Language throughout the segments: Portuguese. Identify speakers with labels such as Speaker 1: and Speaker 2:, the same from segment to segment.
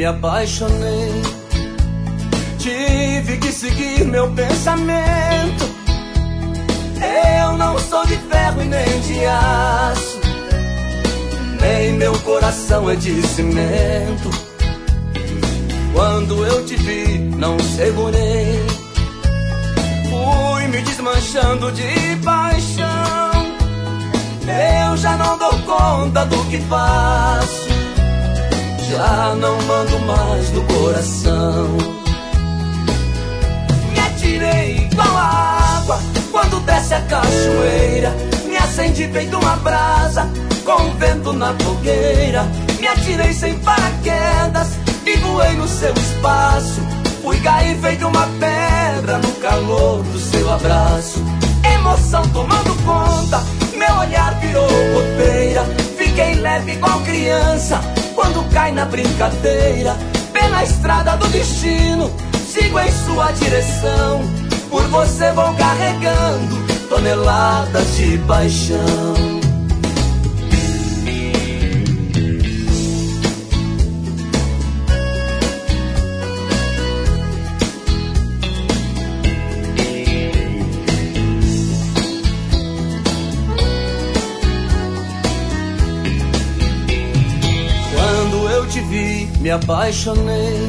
Speaker 1: me apaixonei. Tive que seguir meu pensamento. Eu não sou de ferro e nem de aço, nem meu coração é de cimento. Quando eu te vi, não segurei, fui me desmanchando de paixão. Eu já não dou conta do que faço, já não mando mais do coração. Me atirei igual a água quando desce a cachoeira, me acendi feito uma brasa com o vento na fogueira. Me atirei sem paraquedas e voei no seu espaço, fui cair feito uma pedra no calor do seu abraço. Emoção tomando conta, meu olhar virou goteira. Fiquei leve igual criança quando cai na brincadeira. Pela estrada do destino, sigo em sua direção. Por você vou carregando toneladas de paixão. Te vi, me apaixonei.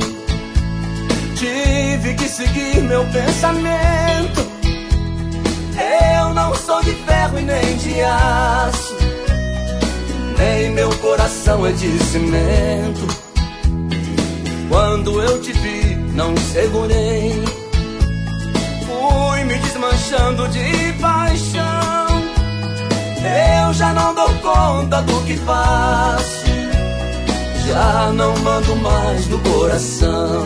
Speaker 1: Tive que seguir meu pensamento. Eu não sou de ferro e nem de aço, nem meu coração é de cimento. Quando eu te vi, não segurei, fui me desmanchando de paixão. Eu já não dou conta do que faço, já não mando mais do coração.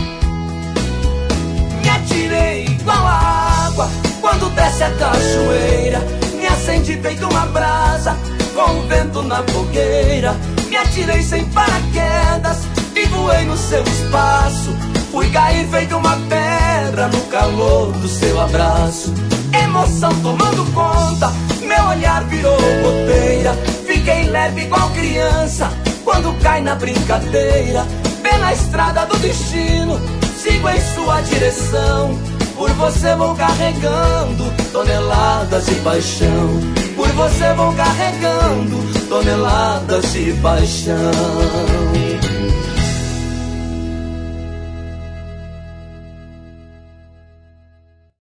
Speaker 1: Me atirei igual a água quando desce a cachoeira, me acendi feito uma brasa com o vento na fogueira. Me atirei sem paraquedas e voei no seu espaço, fui cair feito uma pedra no calor do seu abraço. Emoção tomando conta, meu olhar virou goteira. Fiquei leve igual criança quando cai na brincadeira. Pela estrada do destino, sigo em sua direção. Por você vou carregando toneladas de paixão. Por você vou carregando toneladas de paixão.